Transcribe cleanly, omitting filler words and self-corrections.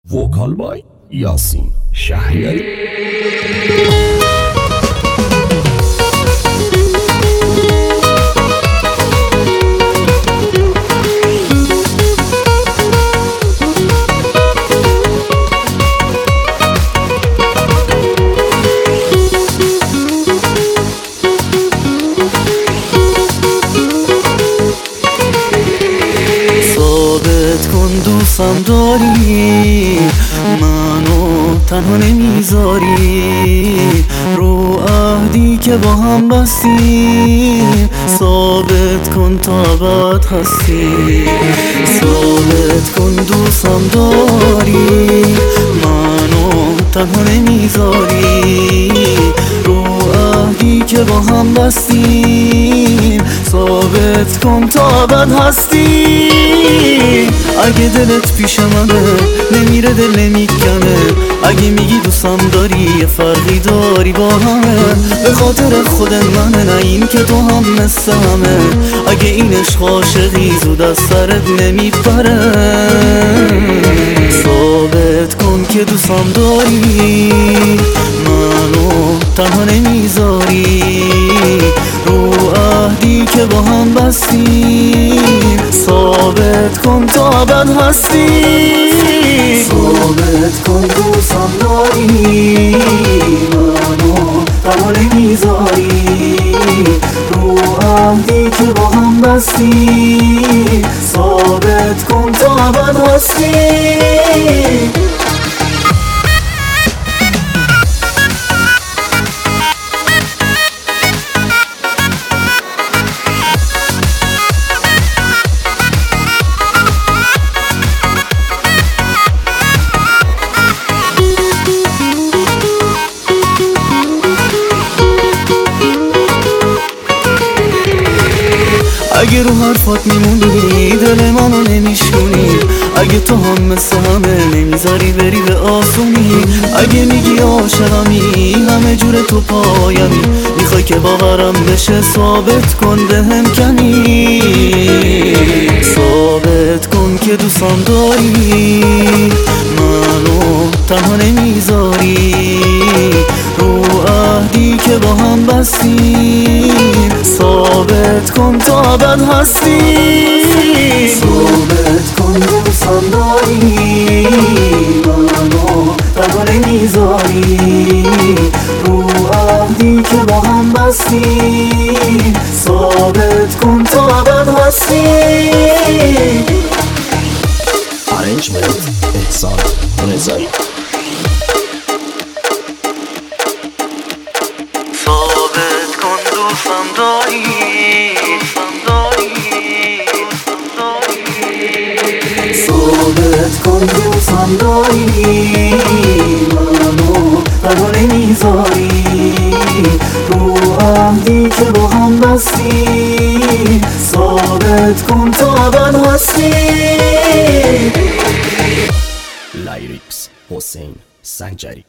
وکال بای یاسین شهریاری. دوستم داری، منو تنها نمیذاری، رو عهدی که با هم بستیم ثابت کن تا ابد هستی. ثابت کن دوستم داری، منو تنها نمیذاری، رو عهدی که با هم بستیم ثابت کن تا ابد هستی. اگه دلت پیش منه نمیره دل نمیکنه، اگه میگی دوستم داری یه فرقی داری با همه، به خاطر خود منه نه این که تو هم مثل همه. اگه این عشق عاشقی زود از سرت نمیپره، ثابت کن که دوستم داری، منو تنها نمیذاری، رو عهدی که با هم بستیم ثابت کن تا ابد هستی. ثابت کن دوستم داری، منو تنها نمیذاری، رو عهدی که با هم بستیم ثابت کن تا ابد هستی. اگه رو حرفات میمونی دل منو نمیشونی، اگه تو هم مثل همه نمیذاری بری به آسونی، اگه میگی عاشقمی همه جور تو پایمی، میخوای که باورم بشه ثابت کن بهم کمی. ثابت کن که دوستم داری، منو تنها نمیذاری، رو عهدی که با هم بستیم ثابت کن تا ابد هستی. ثابت کن دوستم داری، منو تنها نمیذاری، رو عهدی که با هم بستیم ثابت کن تا ابد هستی. Arrangement احسان رضایی. ثابت کن دوستم داری، ثابت کن دوستم داری، منو تنها نمیذاری، رو عهدی که با هم بستیم ثابت کن تا ابد هستی. لایریکس حسین سنجری.